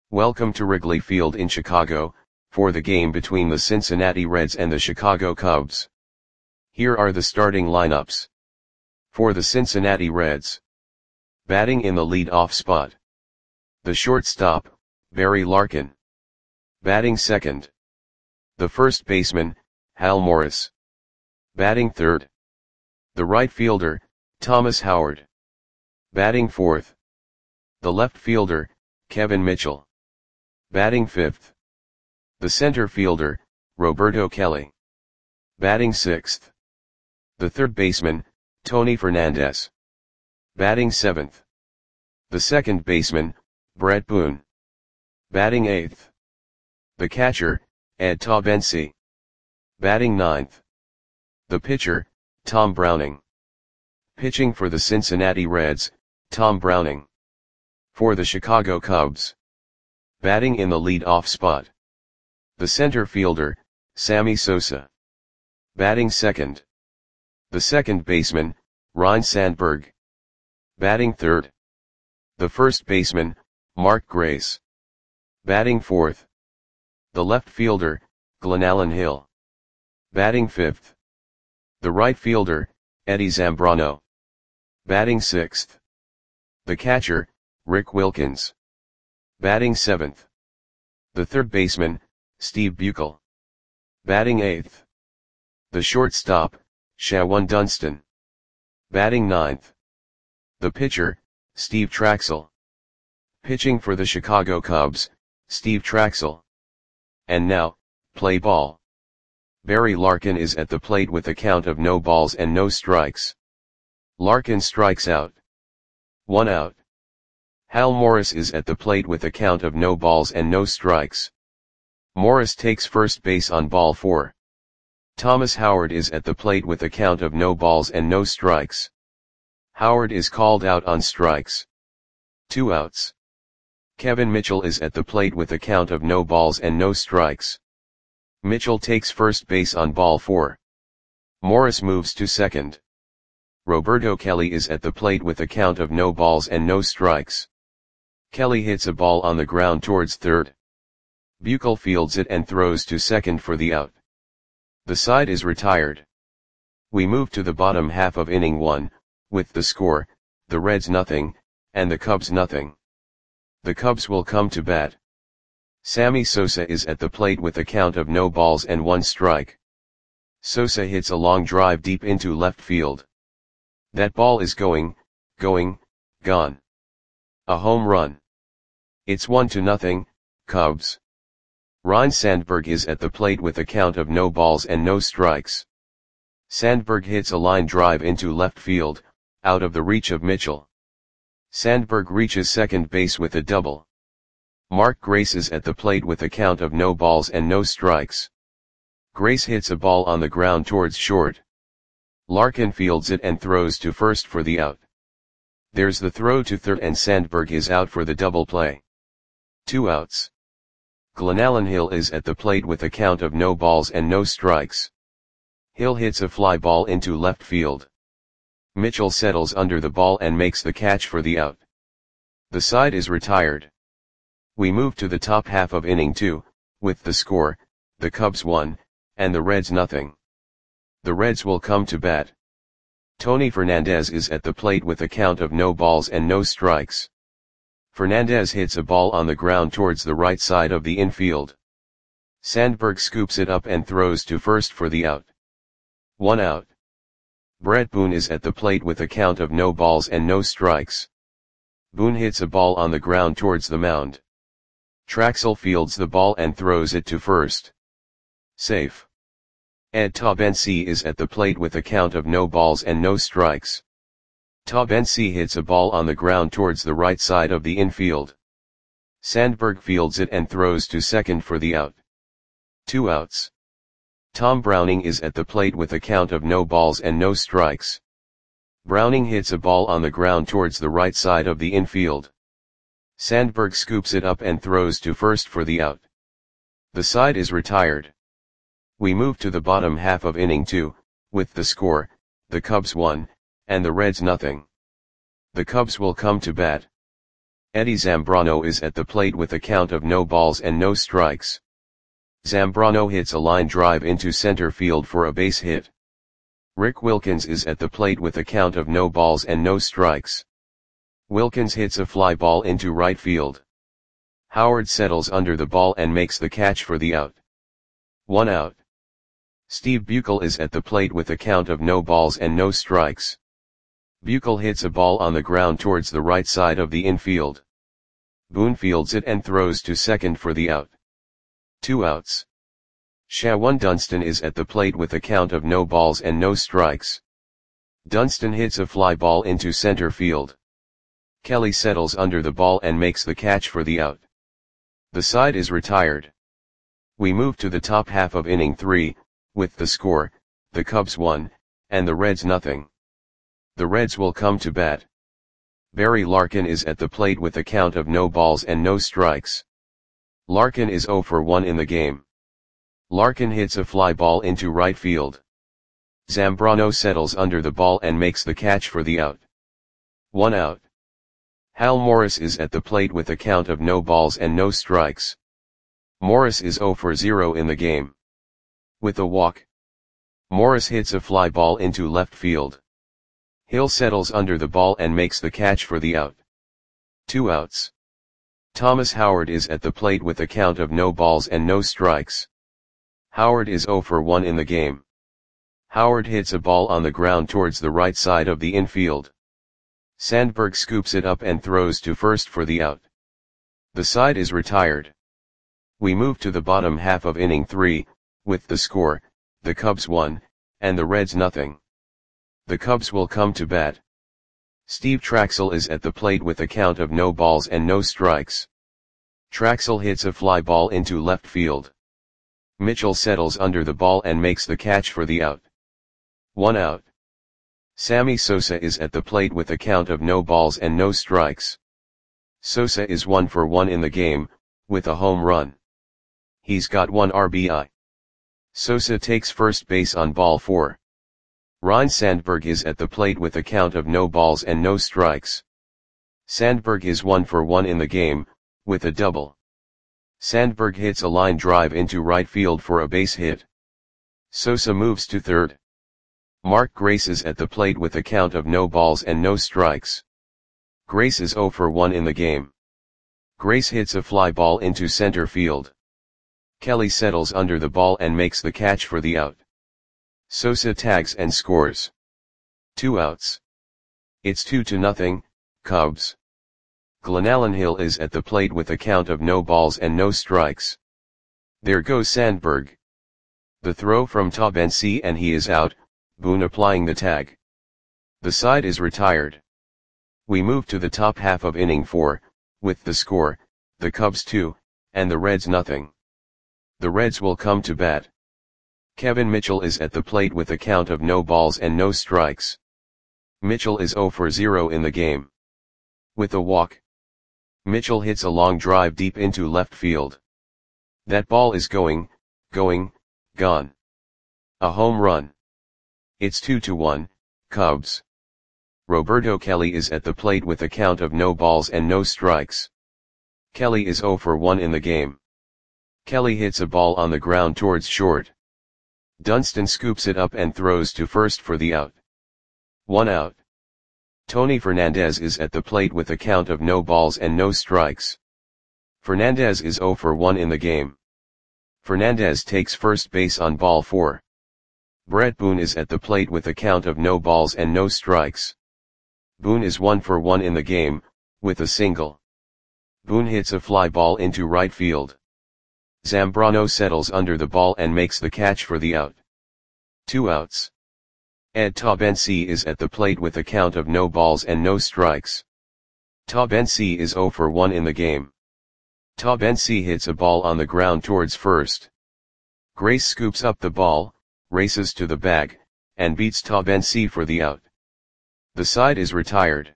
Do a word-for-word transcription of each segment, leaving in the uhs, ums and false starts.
Welcome to Wrigley Field in Chicago, for the game between the Cincinnati Reds and the Chicago Cubs. Here are the starting lineups. For the Cincinnati Reds. Batting in the lead-off spot. The shortstop, Barry Larkin. Batting second. The first baseman, Hal Morris. Batting third. The right fielder, Thomas Howard. Batting fourth. The left fielder, Kevin Mitchell. Batting fifth. The center fielder, Roberto Kelly. Batting sixth. The third baseman, Tony Fernandez. Batting seventh. The second baseman, Brett Boone. Batting eighth. The catcher, Ed Taubensee. Batting ninth. The pitcher, Tom Browning. Pitching for the Cincinnati Reds, Tom Browning. For the Chicago Cubs. Batting in the lead-off spot. The center fielder, Sammy Sosa. Batting second. The second baseman, Ryne Sandberg. Batting third. The first baseman, Mark Grace. Batting fourth. The left fielder, Glenallen Hill. Batting fifth. The right fielder, Eddie Zambrano. Batting sixth. The catcher, Rick Wilkins. Batting seventh. The third baseman, Steve Buechel. Batting eighth. The shortstop, Shawan Dunston. Batting ninth. The pitcher, Steve Traxel. Pitching for the Chicago Cubs, Steve Traxel. And now, play ball. Barry Larkin is at the plate with a count of no balls and no strikes. Larkin strikes out. One out. Hal Morris is at the plate with a count of no balls and no strikes. Morris takes first base on ball four. Thomas Howard is at the plate with a count of no balls and no strikes. Howard is called out on strikes. Two outs. Kevin Mitchell is at the plate with a count of no balls and no strikes. Mitchell takes first base on ball four. Morris moves to second. Roberto Kelly is at the plate with a count of no balls and no strikes. Kelly hits a ball on the ground towards third. Buechel fields it and throws to second for the out. The side is retired. We move to the bottom half of inning one, with the score, the Reds nothing, and the Cubs nothing. The Cubs will come to bat. Sammy Sosa is at the plate with a count of no balls and one strike. Sosa hits a long drive deep into left field. That ball is going, going, gone. A home run. It's one to nothing, Cubs. Ryne Sandberg is at the plate with a count of no balls and no strikes. Sandberg hits a line drive into left field, out of the reach of Mitchell. Sandberg reaches second base with a double. Mark Grace is at the plate with a count of no balls and no strikes. Grace hits a ball on the ground towards short. Larkin fields it and throws to first for the out. There's the throw to third and Sandberg is out for the double play. Two outs. Glenallen Hill is at the plate with a count of no balls and no strikes. Hill hits a fly ball into left field. Mitchell settles under the ball and makes the catch for the out. The side is retired. We move to the top half of inning two, with the score, the Cubs one, and the Reds nothing. The Reds will come to bat. Tony Fernandez is at the plate with a count of no balls and no strikes. Fernandez hits a ball on the ground towards the right side of the infield. Sandberg scoops it up and throws to first for the out. One out. Brett Boone is at the plate with a count of no balls and no strikes. Boone hits a ball on the ground towards the mound. Traxel fields the ball and throws it to first. Safe. Ed Taubensee is at the plate with a count of no balls and no strikes. Taubensee hits a ball on the ground towards the right side of the infield. Sandberg fields it and throws to second for the out. Two outs. Tom Browning is at the plate with a count of no balls and no strikes. Browning hits a ball on the ground towards the right side of the infield. Sandberg scoops it up and throws to first for the out. The side is retired. We move to the bottom half of inning two, with the score, the Cubs one, and the Reds nothing. The Cubs will come to bat. Eddie Zambrano is at the plate with a count of no balls and no strikes. Zambrano hits a line drive into center field for a base hit. Rick Wilkins is at the plate with a count of no balls and no strikes. Wilkins hits a fly ball into right field. Howard settles under the ball and makes the catch for the out. One out. Steve Buechel is at the plate with a count of no balls and no strikes. Buechel hits a ball on the ground towards the right side of the infield. Boone fields it and throws to second for the out. Two outs. Shawan Dunston is at the plate with a count of no balls and no strikes. Dunston hits a fly ball into center field. Kelly settles under the ball and makes the catch for the out. The side is retired. We move to the top half of inning three, with the score, the Cubs one, and the Reds nothing. The Reds will come to bat. Barry Larkin is at the plate with a count of no balls and no strikes. Larkin is oh for one in the game. Larkin hits a fly ball into right field. Zambrano settles under the ball and makes the catch for the out. One out. Hal Morris is at the plate with a count of no balls and no strikes. Morris is oh for zero in the game. With a walk. Morris hits a fly ball into left field. Hill settles under the ball and makes the catch for the out. Two outs. Thomas Howard is at the plate with a count of no balls and no strikes. Howard is oh for one in the game. Howard hits a ball on the ground towards the right side of the infield. Sandberg scoops it up and throws to first for the out. The side is retired. We move to the bottom half of inning three, with the score, the Cubs one, and the Reds nothing. The Cubs will come to bat. Steve Traxel is at the plate with a count of no balls and no strikes. Traxel hits a fly ball into left field. Mitchell settles under the ball and makes the catch for the out. One out. Sammy Sosa is at the plate with a count of no balls and no strikes. Sosa is one for one in the game, with a home run. He's got one R B I. Sosa takes first base on ball four. Ryne Sandberg is at the plate with a count of no balls and no strikes. Sandberg is one for one in the game, with a double. Sandberg hits a line drive into right field for a base hit. Sosa moves to third. Mark Grace is at the plate with a count of no balls and no strikes. Grace is oh for one in the game. Grace hits a fly ball into center field. Kelly settles under the ball and makes the catch for the out. Sosa tags and scores. Two outs. It's two to nothing, Cubs. Glenallen Hill is at the plate with a count of no balls and no strikes. There goes Sandberg. The throw from Taubensee and he is out, Boone applying the tag. The side is retired. We move to the top half of inning four, with the score, the Cubs two, and the Reds nothing. The Reds will come to bat. Kevin Mitchell is at the plate with a count of no balls and no strikes. Mitchell is oh for zero in the game. With a walk. Mitchell hits a long drive deep into left field. That ball is going, going, gone. A home run. It's two to one, Cubs. Roberto Kelly is at the plate with a count of no balls and no strikes. Kelly is oh for one in the game. Kelly hits a ball on the ground towards short. Dunston scoops it up and throws to first for the out. One out. Tony Fernandez is at the plate with a count of no balls and no strikes. Fernandez is oh for one in the game. Fernandez takes first base on ball four. Brett Boone is at the plate with a count of no balls and no strikes. Boone is one for one in the game, with a single. Boone hits a fly ball into right field. Zambrano settles under the ball and makes the catch for the out. Two outs. Ed Taubensee is at the plate with a count of no balls and no strikes. Taubensee is oh for one in the game. Taubensee hits a ball on the ground towards first. Grace scoops up the ball, races to the bag, and beats Taubensee for the out. The side is retired.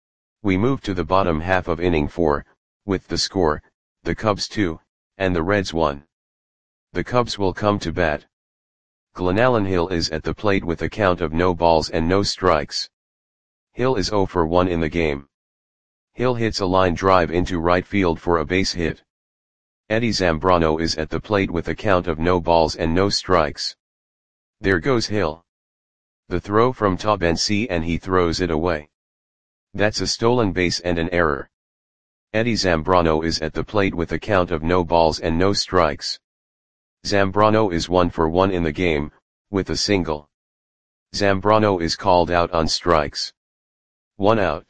We move to the bottom half of inning four, with the score, the Cubs two, and the Reds one. The Cubs will come to bat. Glenallen Hill is at the plate with a count of no balls and no strikes. Hill is oh for one in the game. Hill hits a line drive into right field for a base hit. Eddie Zambrano is at the plate with a count of no balls and no strikes. There goes Hill. The throw from Taubensee and he throws it away. That's a stolen base and an error. Eddie Zambrano is at the plate with a count of no balls and no strikes. Zambrano is one for one in the game, with a single. Zambrano is called out on strikes. One out.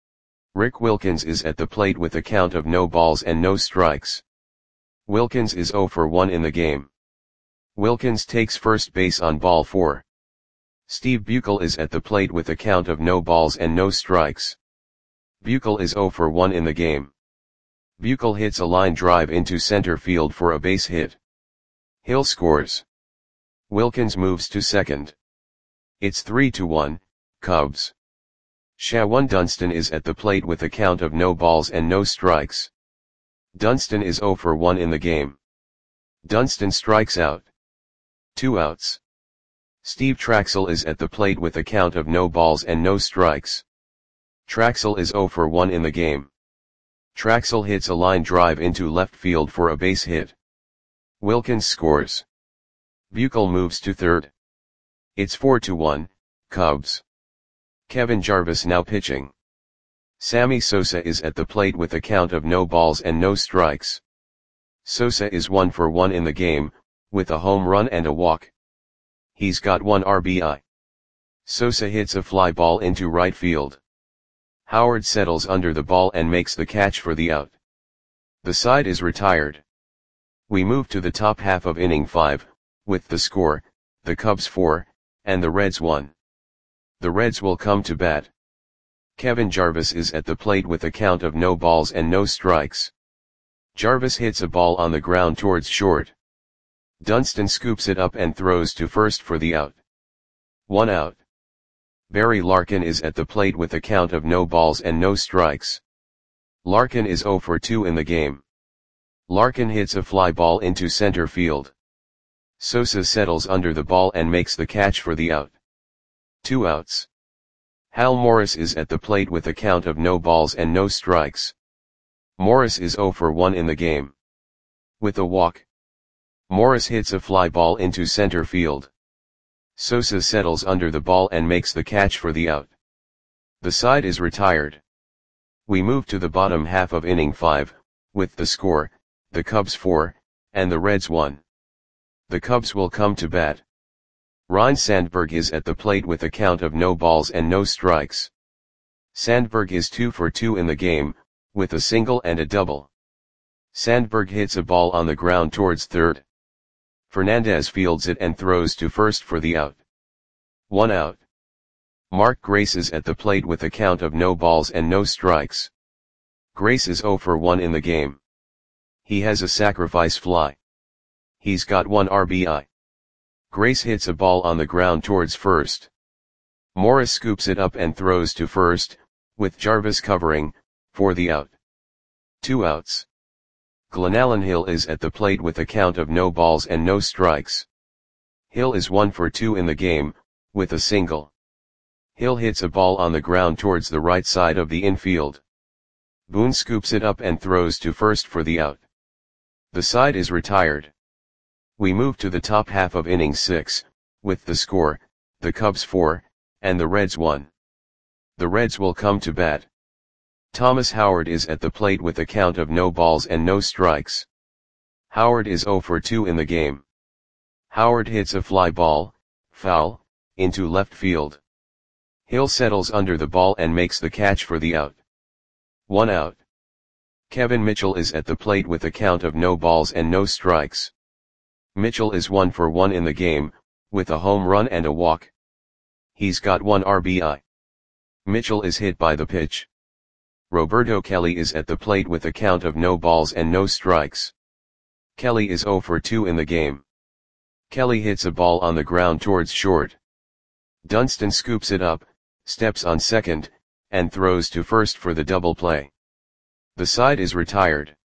Rick Wilkins is at the plate with a count of no balls and no strikes. Wilkins is zero for one in the game. Wilkins takes first base on ball four. Steve Buechel is at the plate with a count of no balls and no strikes. Buechel is zero for one in the game. Buechel hits a line drive into center field for a base hit. Hill scores. Wilkins moves to second. It's three to one, Cubs. Shawan Dunston is at the plate with a count of no balls and no strikes. Dunston is zero for one in the game. Dunston strikes out. Two outs. Steve Traxel is at the plate with a count of no balls and no strikes. Traxel is zero for one in the game. Traxel hits a line drive into left field for a base hit. Wilkins scores. Buechel moves to third. It's four to one, Cubs. Kevin Jarvis now pitching. Sammy Sosa is at the plate with a count of no balls and no strikes. Sosa is one for one in the game, with a home run and a walk. He's got one R B I. Sosa hits a fly ball into right field. Howard settles under the ball and makes the catch for the out. The side is retired. We move to the top half of inning five, with the score, the Cubs four, and the Reds one. The Reds will come to bat. Kevin Jarvis is at the plate with a count of no balls and no strikes. Jarvis hits a ball on the ground towards short. Dunston scoops it up and throws to first for the out. One out. Barry Larkin is at the plate with a count of no balls and no strikes. Larkin is zero for two in the game. Larkin hits a fly ball into center field. Sosa settles under the ball and makes the catch for the out. Two outs. Hal Morris is at the plate with a count of no balls and no strikes. Morris is zero for one in the game. With a walk. Morris hits a fly ball into center field. Sosa settles under the ball and makes the catch for the out. The side is retired. We move to the bottom half of inning five, with the score, the Cubs four, and the Reds one. The Cubs will come to bat. Ryne Sandberg is at the plate with a count of no balls and no strikes. Sandberg is two for two in the game, with a single and a double. Sandberg hits a ball on the ground towards third. Fernandez fields it and throws to first for the out. One out. Mark Grace is at the plate with a count of no balls and no strikes. Grace is zero for one in the game. He has a sacrifice fly. He's got one R B I. Grace hits a ball on the ground towards first. Morris scoops it up and throws to first, with Jarvis covering, for the out. Two outs. Glenallen Hill is at the plate with a count of no balls and no strikes. Hill is one for two in the game, with a single. Hill hits a ball on the ground towards the right side of the infield. Boone scoops it up and throws to first for the out. The side is retired. We move to the top half of inning six, with the score, the Cubs four, and the Reds one. The Reds will come to bat. Thomas Howard is at the plate with a count of no balls and no strikes. Howard is zero for two in the game. Howard hits a fly ball, foul, into left field. Hill settles under the ball and makes the catch for the out. One out. Kevin Mitchell is at the plate with a count of no balls and no strikes. Mitchell is one for one in the game, with a home run and a walk. He's got one R B I. Mitchell is hit by the pitch. Roberto Kelly is at the plate with a count of no balls and no strikes. Kelly is zero for two in the game. Kelly hits a ball on the ground towards short. Dunston scoops it up, steps on second, and throws to first for the double play. The side is retired.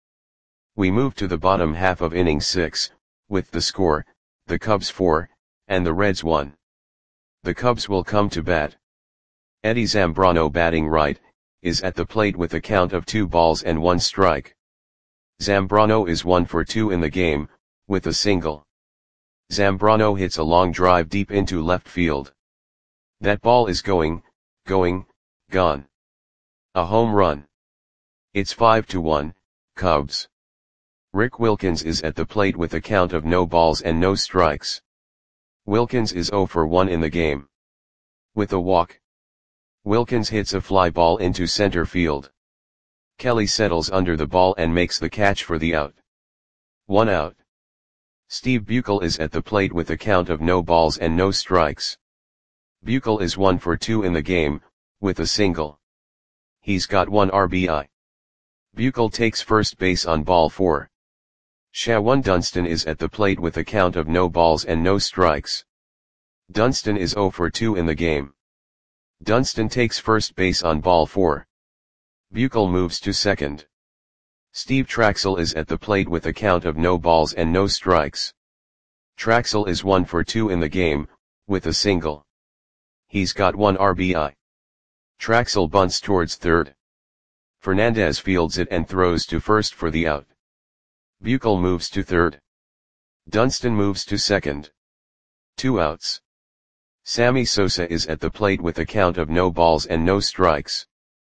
We move to the bottom half of inning six, with the score, the Cubs four, and the Reds one. The Cubs will come to bat. Eddie Zambrano batting right, is at the plate with a count of two balls and one strike. Zambrano is one for two in the game, with a single. Zambrano hits a long drive deep into left field. That ball is going, going, gone. A home run. It's five to one, Cubs. Rick Wilkins is at the plate with a count of no balls and no strikes. Wilkins is zero for one in the game. With a walk, Wilkins hits a fly ball into center field. Kelly settles under the ball and makes the catch for the out. One out. Steve Buechele is at the plate with a count of no balls and no strikes. Buechele is one for two in the game, with a single. He's got one R B I. Buechele takes first base on ball four. Shawan Dunston is at the plate with a count of no balls and no strikes. Dunston is zero for two in the game. Dunston takes first base on ball four. Buechele moves to second. Steve Traxel is at the plate with a count of no balls and no strikes. Traxel is one for two in the game, with a single. He's got one R B I. Traxel bunts towards third. Fernandez fields it and throws to first for the out. Buechele moves to third. Dunston moves to second. Two outs. Sammy Sosa is at the plate with a count of no balls and no strikes.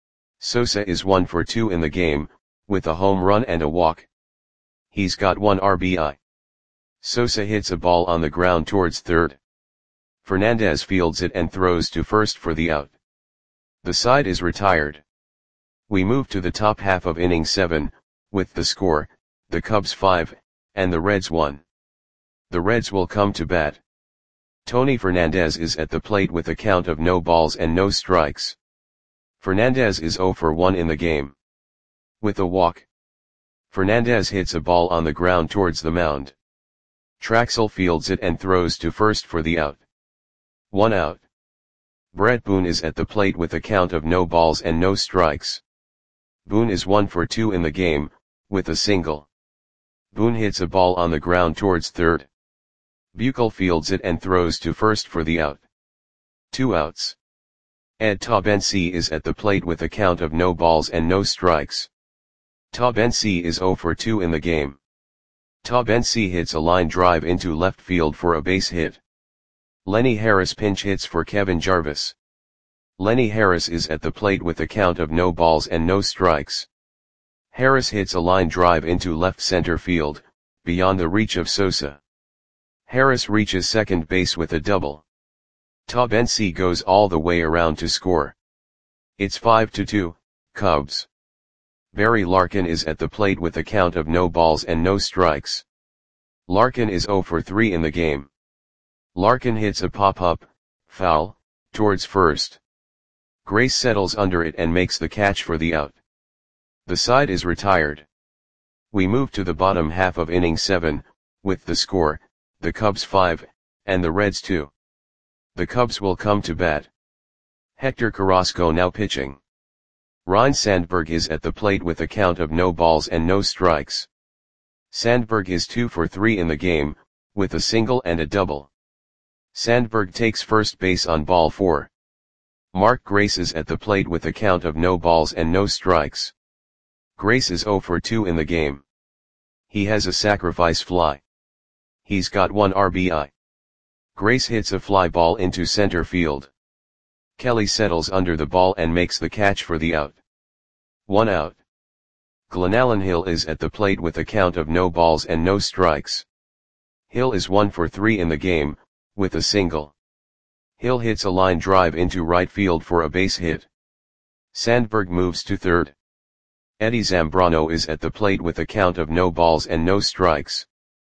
Sosa is one for two in the game, with a home run and a walk. He's got one R B I. Sosa hits a ball on the ground towards third. Fernandez fields it and throws to first for the out. The side is retired. We move to the top half of inning seven, with the score, the Cubs five, and the Reds one. The Reds will come to bat. Tony Fernandez is at the plate with a count of no balls and no strikes. Fernandez is zero for one in the game. With a walk, Fernandez hits a ball on the ground towards the mound. Traxel fields it and throws to first for the out. One out. Brett Boone is at the plate with a count of no balls and no strikes. Boone is one for two in the game, with a single. Boone hits a ball on the ground towards third. Buechele fields it and throws to first for the out. Two outs. Ed Taubensee is at the plate with a count of no balls and no strikes. Taubensee is zero for two in the game. Taubensee hits a line drive into left field for a base hit. Lenny Harris pinch hits for Kevin Jarvis. Lenny Harris is at the plate with a count of no balls and no strikes. Harris hits a line drive into left center field, beyond the reach of Sosa. Harris reaches second base with a double. Taubensee goes all the way around to score. It's five to two, Cubs. Barry Larkin is at the plate with a count of no balls and no strikes. Larkin is zero for three in the game. Larkin hits a pop-up, foul, towards first. Grace settles under it and makes the catch for the out. The side is retired. We move to the bottom half of inning seven, with the score, the Cubs five, and the Reds two. The Cubs will come to bat. Hector Carrasco now pitching. Ryne Sandberg is at the plate with a count of no balls and no strikes. Sandberg is two for three in the game, with a single and a double. Sandberg takes first base on ball four. Mark Grace is at the plate with a count of no balls and no strikes. Grace is zero for two in the game. He has a sacrifice fly. He's got one R B I. Grace hits a fly ball into center field. Kelly settles under the ball and makes the catch for the out. One out. Glenallen Hill is at the plate with a count of no balls and no strikes. Hill is one for three in the game, with a single. Hill hits a line drive into right field for a base hit. Sandberg moves to third. Eddie Zambrano is at the plate with a count of no balls and no strikes.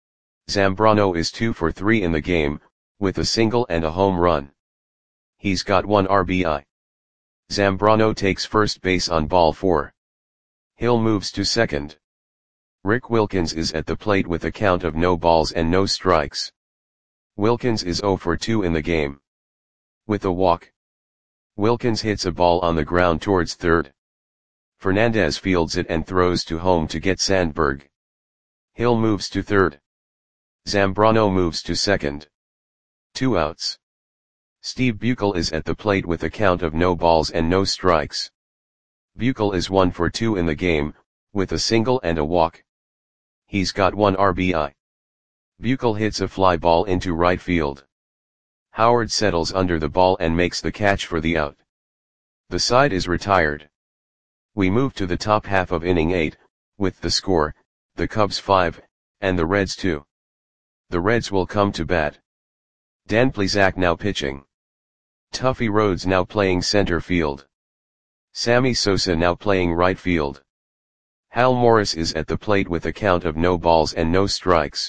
Zambrano is two for three in the game, with a single and a home run. He's got one R B I. Zambrano takes first base on ball four. Hill moves to second. Rick Wilkins is at the plate with a count of no balls and no strikes. Wilkins is zero for two in the game. With a walk, Wilkins hits a ball on the ground towards third. Fernandez fields it and throws to home to get Sandberg. Hill moves to third. Zambrano moves to second. Two outs. Steve Buechele is at the plate with a count of no balls and no strikes. Buechele is one for two in the game, with a single and a walk. He's got one R B I. Buechele hits a fly ball into right field. Howard settles under the ball and makes the catch for the out. The side is retired. We move to the top half of inning eight, with the score, the Cubs five, and the Reds two. The Reds will come to bat. Dan Plesac now pitching. Tuffy Rhodes now playing center field. Sammy Sosa now playing right field. Hal Morris is at the plate with a count of no balls and no strikes.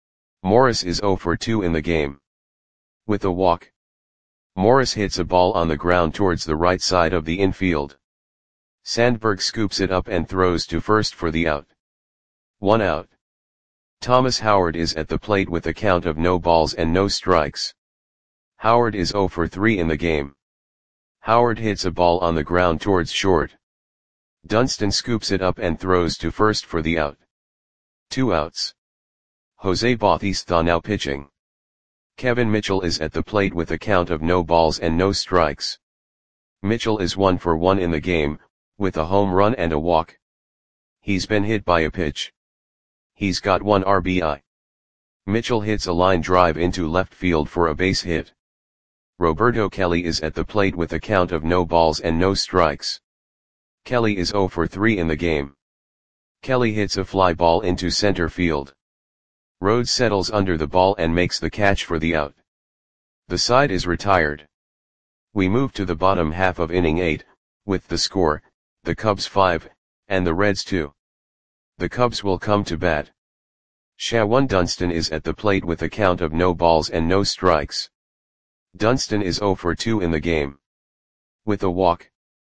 Morris is zero for two in the game. With a walk. Morris hits a ball on the ground towards the right side of the infield. Sandberg scoops it up and throws to first for the out. One out. Thomas Howard is at the plate with a count of no balls and no strikes. Howard is zero for three in the game. Howard hits a ball on the ground towards short. Dunston scoops it up and throws to first for the out. Two outs. Jose Bautista now pitching. Kevin Mitchell is at the plate with a count of no balls and no strikes. Mitchell is one for one in the game, with a home run and a walk. He's been hit by a pitch. He's got one R B I. Mitchell hits a line drive into left field for a base hit. Roberto Kelly is at the plate with a count of no balls and no strikes. Kelly is zero for three in the game. Kelly hits a fly ball into center field. Rhodes settles under the ball and makes the catch for the out. The side is retired. We move to the bottom half of inning eight, with the score, the Cubs five, and the Reds two. The Cubs will come to bat. Shawan Dunston is at the plate with a count of no balls and no strikes. Dunston is zero for two in the game. With a walk.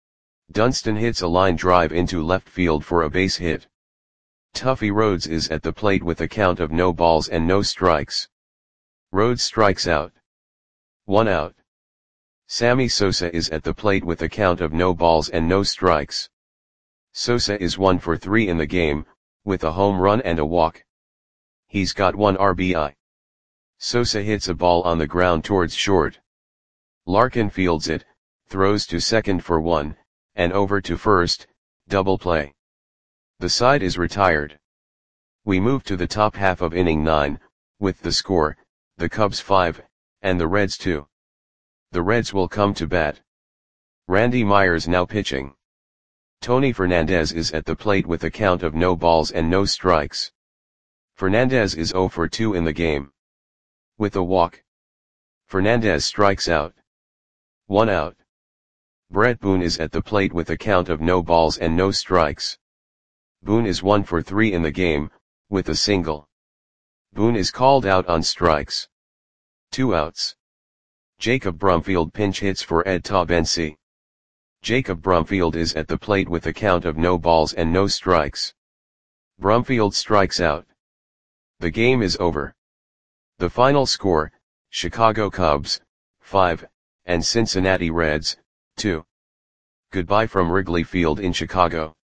Dunston hits a line drive into left field for a base hit. Tuffy Rhodes is at the plate with a count of no balls and no strikes. Rhodes strikes out. One out. Sammy Sosa is at the plate with a count of no balls and no strikes. Sosa is one for three in the game, with a home run and a walk. He's got one R B I. Sosa hits a ball on the ground towards short. Larkin fields it, throws to second for one, and over to first, double play. The side is retired. We move to the top half of inning nine, with the score, the Cubs five, and the Reds two. The Reds will come to bat. Randy Myers now pitching. Tony Fernandez is at the plate with a count of no balls and no strikes. Fernandez is zero for two in the game. With a walk. Fernandez strikes out. One out. Brett Boone is at the plate with a count of no balls and no strikes. Boone is one for three in the game, with a single. Boone is called out on strikes. Two outs. Jacob Brumfield pinch hits for Ed Taubensee. Jacob Brumfield is at the plate with a count of no balls and no strikes. Brumfield strikes out. The game is over. The final score, Chicago Cubs, five, and Cincinnati Reds, two. Goodbye from Wrigley Field in Chicago.